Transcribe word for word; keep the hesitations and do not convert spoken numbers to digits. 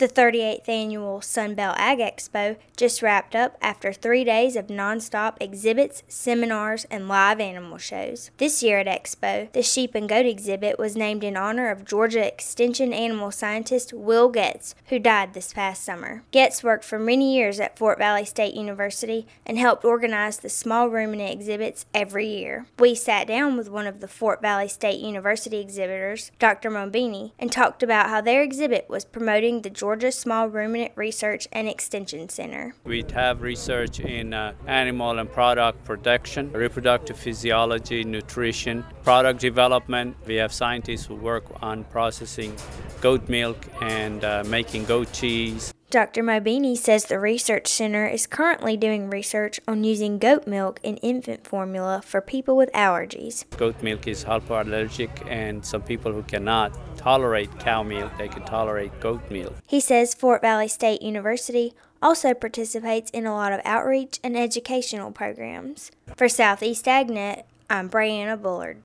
The thirty-eighth Annual Sunbelt Ag Expo just wrapped up after three days of nonstop exhibits, seminars, and live animal shows. This year at Expo, the sheep and goat exhibit was named in honor of Georgia Extension animal scientist Will Getz, who died this past summer. Getz worked for many years at Fort Valley State University and helped organize the small ruminant exhibits every year. We sat down with one of the Fort Valley State University exhibitors, Doctor Mobini, and talked about how their exhibit was promoting the Georgia Small Ruminant Research and Extension Center. We have research in uh, animal and product production, reproductive physiology, nutrition, product development. We have scientists who work on processing goat milk and uh, making goat cheese. Doctor Mobini says the research center is currently doing research on using goat milk in infant formula for people with allergies. Goat milk is hypoallergic, and some people who cannot tolerate cow milk, they can tolerate goat milk. He says Fort Valley State University also participates in a lot of outreach and educational programs. For Southeast AgNet, I'm Brianna Bullard.